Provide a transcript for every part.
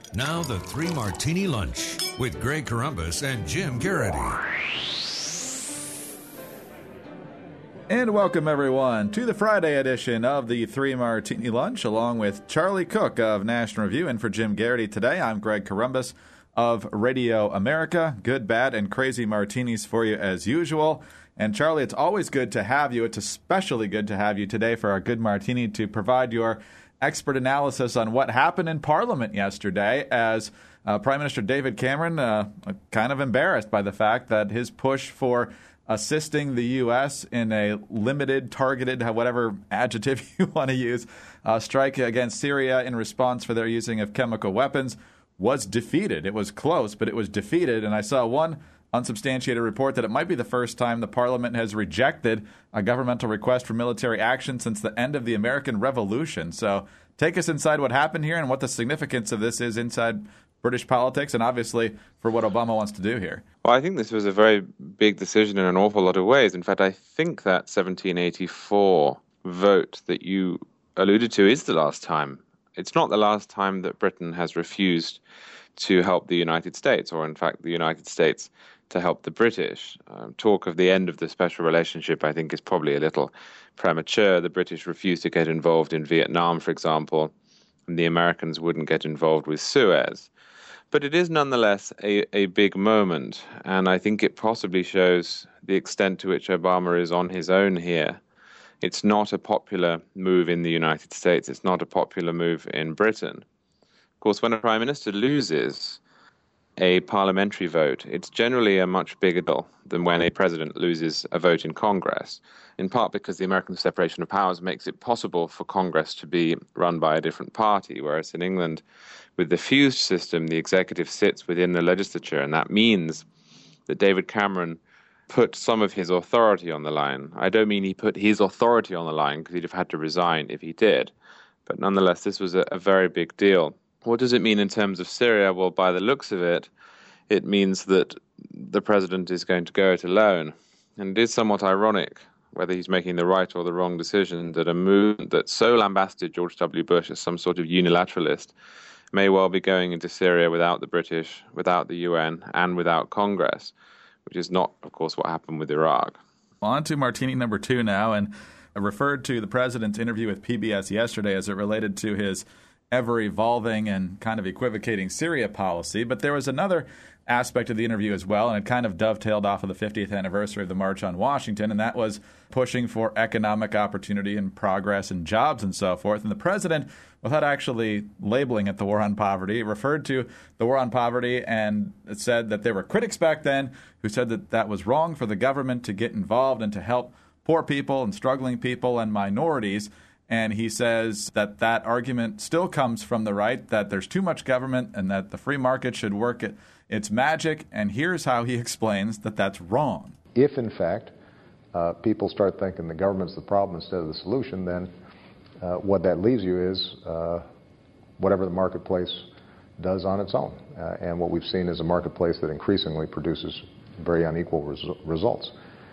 Now the Three Martini Lunch with Greg Corombos and Jim Garrity. And welcome, everyone, to the Friday edition of the Three Martini Lunch, along with Charlie Cook of National Review. And for Jim Garrity today, I'm Greg Corombos of Radio America. Good, bad, and crazy martinis for you as usual. And Charlie, it's always good to have you. It's especially good to have you today for our Good Martini to provide your expert analysis on what happened in Parliament yesterday as Prime Minister David Cameron kind of embarrassed by the fact that his push for assisting the U.S. in a limited, targeted, whatever adjective you want to use, strike against Syria in response for their using of chemical weapons was defeated. It was close, but it was defeated. And I saw one unsubstantiated report that it might be the first time the Parliament has rejected a governmental request for military action since the end of the American Revolution. So take us inside what happened here and what the significance of this is inside British politics and obviously for what Obama wants to do here. Well, I think this was a very big decision in an awful lot of ways. In fact, I think that 1784 vote that you alluded to is the last time. It's not the last time that Britain has refused to help the United States, or in fact the United States to help the British. Talk of the end of the special relationship, I think, is probably a little premature. The British refused to get involved in Vietnam, for example, and the Americans wouldn't get involved with Suez. But it is nonetheless a big moment, and I think it possibly shows the extent to which Obama is on his own here. It's not a popular move in the United States. It's not a popular move in Britain. Of course, when a prime minister loses a parliamentary vote, it's generally a much bigger deal than when a president loses a vote in Congress, in part because the American separation of powers makes it possible for Congress to be run by a different party, whereas in England, with the fused system, the executive sits within the legislature, and that means that David Cameron put some of his authority on the line. I don't mean he put his authority on the line, because he'd have had to resign if he did, but nonetheless, this was a very big deal. What does it mean in terms of Syria? Well, by the looks of it, it means that the president is going to go it alone. And it is somewhat ironic, whether he's making the right or the wrong decision, that a move that so lambasted George W. Bush as some sort of unilateralist may well be going into Syria without the British, without the UN, and without Congress, which is not, of course, what happened with Iraq. On to Martini number 2 now, and I referred to the president's interview with PBS yesterday as it related to his ever-evolving and kind of equivocating Syria policy. But there was another aspect of the interview as well, and it kind of dovetailed off of the 50th anniversary of the March on Washington, and that was pushing for economic opportunity and progress and jobs and so forth. And the president, without actually labeling it the war on poverty, referred to the war on poverty and said that there were critics back then who said that that was wrong for the government to get involved and to help poor people and struggling people and minorities. And he says that that argument still comes from the right, that there's too much government and that the free market should work its magic. And here's how he explains that that's wrong. If, in fact, people start thinking the government's the problem instead of the solution, then what that leaves you is whatever the marketplace does on its own. And what we've seen is a marketplace that increasingly produces very unequal results.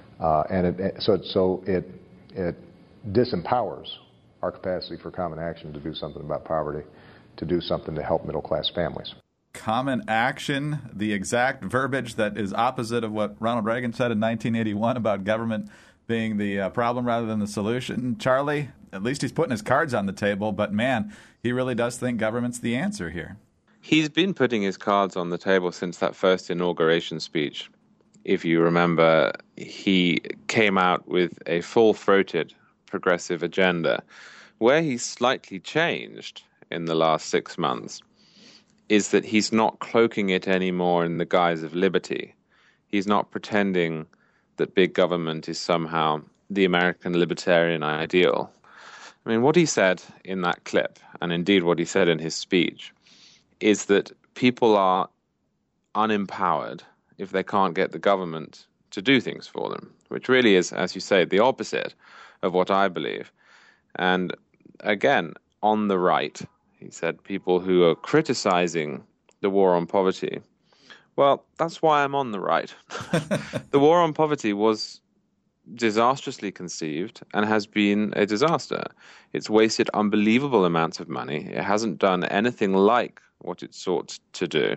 So it disempowers our capacity for common action to do something about poverty, to do something to help middle-class families. Common action, the exact verbiage that is opposite of what Ronald Reagan said in 1981 about government being the problem rather than the solution. Charlie, at least he's putting his cards on the table, but man, he really does think government's the answer here. He's been putting his cards on the table since that first inauguration speech. If you remember, he came out with a full-throated progressive agenda. Where he's slightly changed in the last 6 months is that he's not cloaking it anymore in the guise of liberty. He's not pretending that big government is somehow the American libertarian ideal. I mean, what he said in that clip, and indeed what he said in his speech, is that people are unempowered if they can't get the government to do things for them, which really is, as you say, the opposite of what I believe. And again, on the right, he said, people who are criticizing the war on poverty. Well, that's why I'm on the right. The war on poverty was disastrously conceived and has been a disaster. It's wasted unbelievable amounts of money. It hasn't done anything like what it sought to do.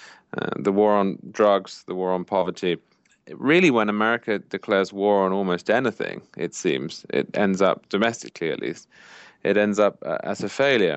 The war on drugs, the war on poverty. Really, when America declares war on almost anything, it seems, it ends up, domestically at least, it ends up as a failure.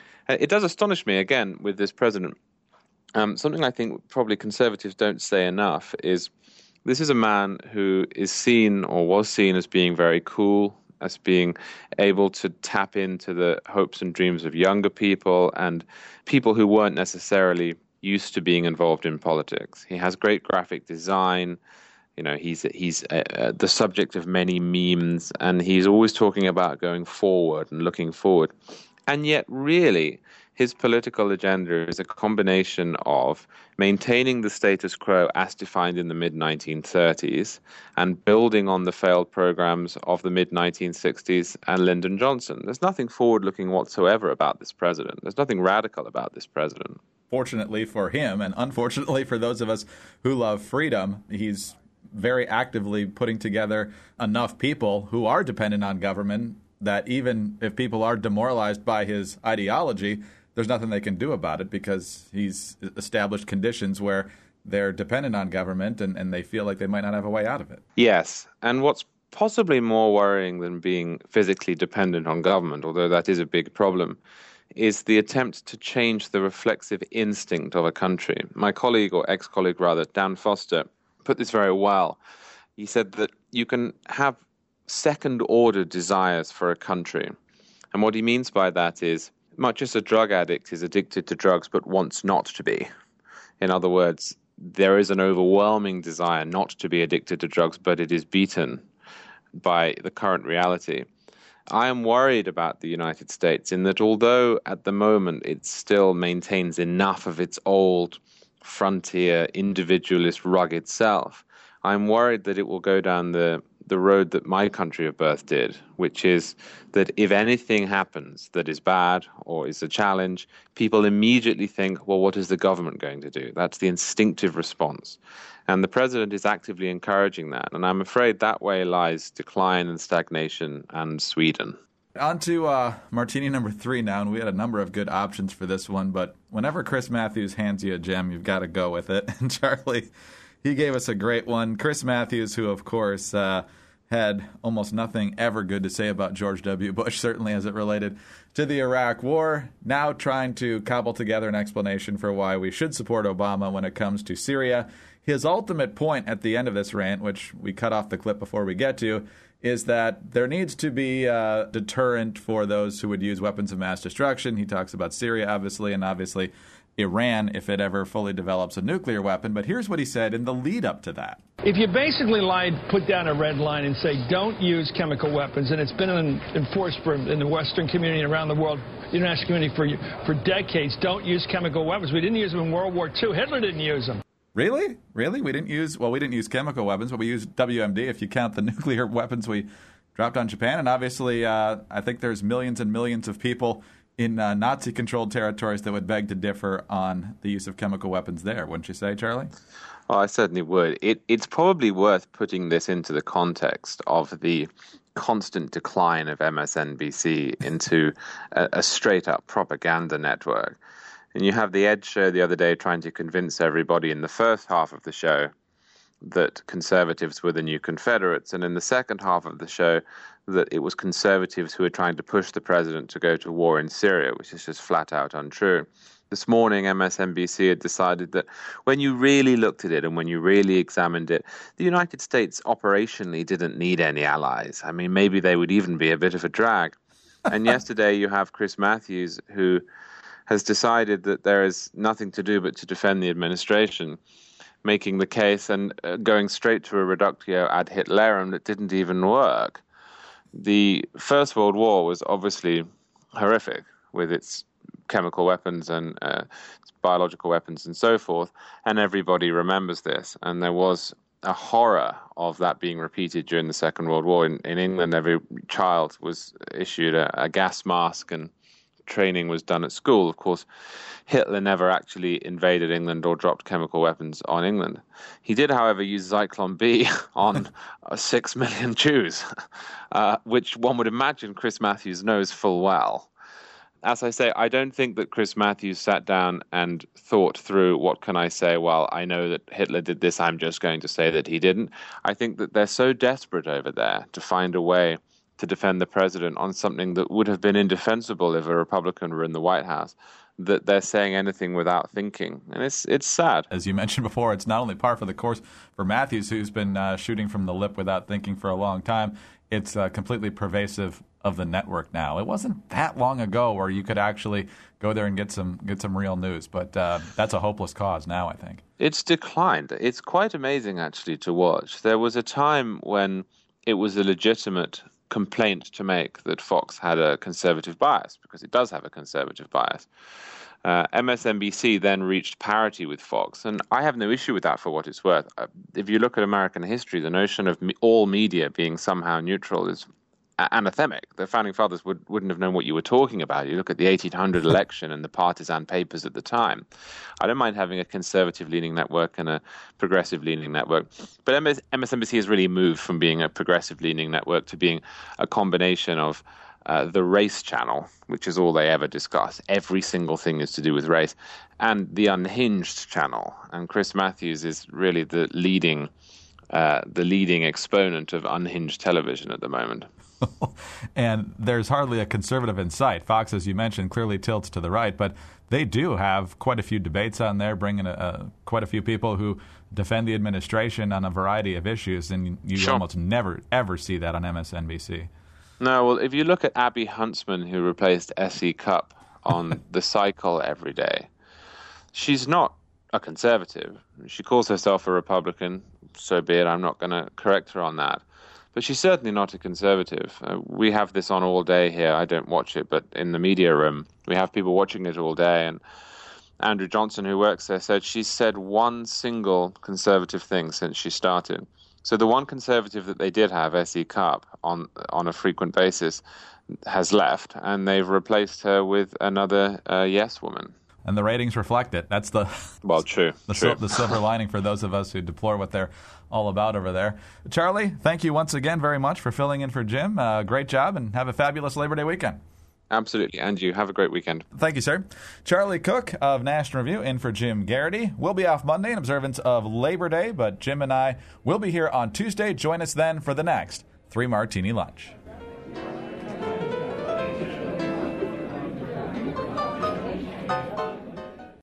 It does astonish me, again, with this president. Something I think probably conservatives don't say enough is this is a man who is seen or was seen as being very cool, as being able to tap into the hopes and dreams of younger people and people who weren't necessarily used to being involved in politics. He has great graphic design. You know, he's the subject of many memes, and he's always talking about going forward and looking forward. And yet, really, his political agenda is a combination of maintaining the status quo as defined in the mid-1930s and building on the failed programs of the mid-1960s and Lyndon Johnson. There's nothing forward-looking whatsoever about this president. There's nothing radical about this president. Fortunately for him, and unfortunately for those of us who love freedom, he's very actively putting together enough people who are dependent on government that even if people are demoralized by his ideology, there's nothing they can do about it because he's established conditions where they're dependent on government and they feel like they might not have a way out of it. Yes, and what's possibly more worrying than being physically dependent on government, although that is a big problem, is the attempt to change the reflexive instinct of a country. My colleague, or ex-colleague rather, Dan Foster, put this very well. He said that you can have second-order desires for a country. And what he means by that is, much as a drug addict is addicted to drugs but wants not to be. In other words, there is an overwhelming desire not to be addicted to drugs, but it is beaten by the current reality. I am worried about the United States in that although at the moment it still maintains enough of its old frontier, individualist, rugged self, I'm worried that it will go down the road that my country of birth did, which is that if anything happens that is bad or is a challenge, people immediately think, well, what is the government going to do? That's the instinctive response. And the president is actively encouraging that. And I'm afraid that way lies decline and stagnation and Sweden. On to martini number 3 now, and we had a number of good options for this one, but whenever Chris Matthews hands you a gem, you've got to go with it. And Charlie, he gave us a great one. Chris Matthews, who, of course, had almost nothing ever good to say about George W. Bush, certainly as it related to the Iraq War, now trying to cobble together an explanation for why we should support Obama when it comes to Syria. His ultimate point at the end of this rant, which we cut off the clip before we get to, is that there needs to be a deterrent for those who would use weapons of mass destruction. He talks about Syria, obviously, and obviously Iran if it ever fully develops a nuclear weapon. But here's what he said in the lead up to that. If you basically lied, put down a red line and say don't use chemical weapons, and it's been enforced in the Western community and around the world, the international community for decades, don't use chemical weapons. We didn't use them in World War II. Hitler didn't use them. Really? We didn't use chemical weapons, but we used WMD if you count the nuclear weapons we dropped on Japan. And obviously, I think there's millions and millions of people in Nazi-controlled territories that would beg to differ on the use of chemical weapons there. Wouldn't you say, Charlie? Oh, I certainly would. It's probably worth putting this into the context of the constant decline of MSNBC into a straight-up propaganda network. And you have the Ed Show the other day trying to convince everybody in the first half of the show that conservatives were the new Confederates, and in the second half of the show that it was conservatives who were trying to push the president to go to war in Syria, which is just flat out untrue. This morning, MSNBC had decided that when you really looked at it and when you really examined it, the United States operationally didn't need any allies. I mean, maybe they would even be a bit of a drag. And yesterday you have Chris Matthews, who has decided that there is nothing to do but to defend the administration, making the case and going straight to a reductio ad Hitlerum that didn't even work. The First World War was obviously horrific with its chemical weapons and its biological weapons and so forth, and everybody remembers this. And there was a horror of that being repeated during the Second World War. In England, every child was issued a gas mask and training was done at school. Of course, Hitler never actually invaded England or dropped chemical weapons on England. He did, however, use Zyklon B on 6 million Jews, which one would imagine Chris Matthews knows full well. as I say, I don't think that Chris Matthews sat down and thought through, what can I say? Well, I know that Hitler did this. I'm just going to say that he didn't. I think that they're so desperate over there to find a way to defend the president on something that would have been indefensible if a Republican were in the White House, that they're saying anything without thinking. And it's sad. As you mentioned before, it's not only par for the course for Matthews, who's been shooting from the lip without thinking for a long time. It's completely pervasive of the network now. It wasn't that long ago where you could actually go there and get some real news, but that's a hopeless cause now, I think. It's declined. It's quite amazing, actually, to watch. There was a time when it was a legitimate complaint to make that Fox had a conservative bias, because it does have a conservative bias. MSNBC then reached parity with Fox, and I have no issue with that for what it's worth. If you look at American history, the notion of all media being somehow neutral is anathemic. The Founding Fathers wouldn't have known what you were talking about. You look at the 1800 election and the partisan papers at the time. I don't mind having a conservative-leaning network and a progressive-leaning network, but MSNBC has really moved from being a progressive-leaning network to being a combination of the race channel, which is all they ever discuss. Every single thing is to do with race, and the unhinged channel. And Chris Matthews is really the leading exponent of unhinged television at the moment. And there's hardly a conservative in sight. Fox, as you mentioned, clearly tilts to the right, but they do have quite a few debates on there, bringing quite a few people who defend the administration on a variety of issues, and you almost never, ever see that on MSNBC. No, well, if you look at Abby Huntsman, who replaced S.E. Cupp on The Cycle every day, she's not a conservative. She calls herself a Republican, so be it. I'm not going to correct her on that. But she's certainly not a conservative. We have this on all day here. I don't watch it, but in the media room, we have people watching it all day. And Andrew Johnson, who works there, said she's said one single conservative thing since she started. So the one conservative that they did have, S.E. Cupp, on a frequent basis, has left, and they've replaced her with another yes woman. And the ratings reflect it. That's the true. The silver lining for those of us who deplore what they're all about over there. Charlie, thank you once again very much for filling in for Jim. Great job, and have a fabulous Labor Day weekend. Absolutely, and you have a great weekend. Thank you, sir. Charlie Cook of National Review in for Jim Garrity. We'll be off Monday in observance of Labor Day, but Jim and I will be here on Tuesday. Join us then for the next 3 Martini Lunch.